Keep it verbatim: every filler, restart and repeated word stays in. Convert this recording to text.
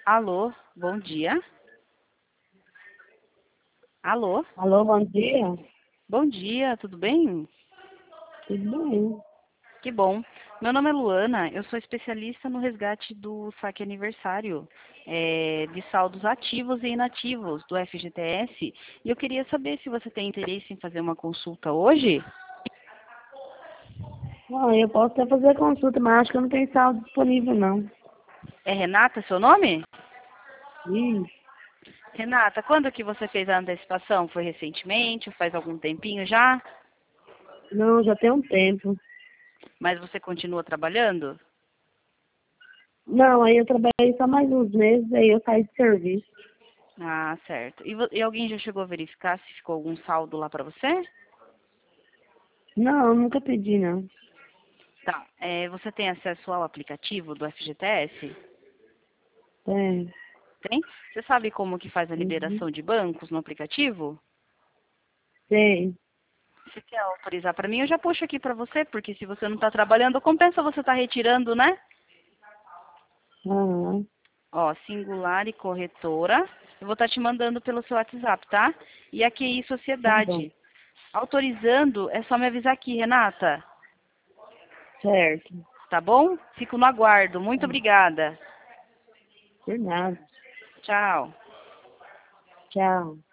Alô, bom dia. Alô, Alô, bom dia. bom dia, tudo bem? Tudo bem? Que bom. Meu nome é Luana, eu sou especialista no resgate do saque aniversário, é, de saldos ativos e inativos do F G T S. E eu queria saber se você tem interesse em fazer uma consulta hoje. Bom, eu posso até fazer consulta, mas acho que eu não tenho saldo disponível, não. É Renata seu nome? Ih, Renata, quando que você fez a antecipação? Foi recentemente? Faz algum tempinho já? não, já tem um tempo. Mas você continua trabalhando? Não, aí eu trabalhei só mais uns meses, aí eu saí de serviço. Ah, certo. E, vo- e alguém já chegou a verificar se ficou algum saldo lá para você? Não, nunca pedi, não. Tá. É, você tem acesso ao aplicativo do F G T S? Tem. Tem? Você sabe como que faz a Uhum. liberação de bancos no aplicativo? Tem. Se quer autorizar para mim, eu já puxo aqui para você, porque se você não está trabalhando, compensa você estar retirando, né? Aham. Ó, singular e corretora. Eu vou estar te mandando pelo seu WhatsApp, tá? E a Q I Tá bom. Sociedade. Autorizando, é só me avisar aqui, Renata. Certo. Tá bom? Fico no aguardo. Muito Tá. obrigada. Por nada. Tchau. Tchau.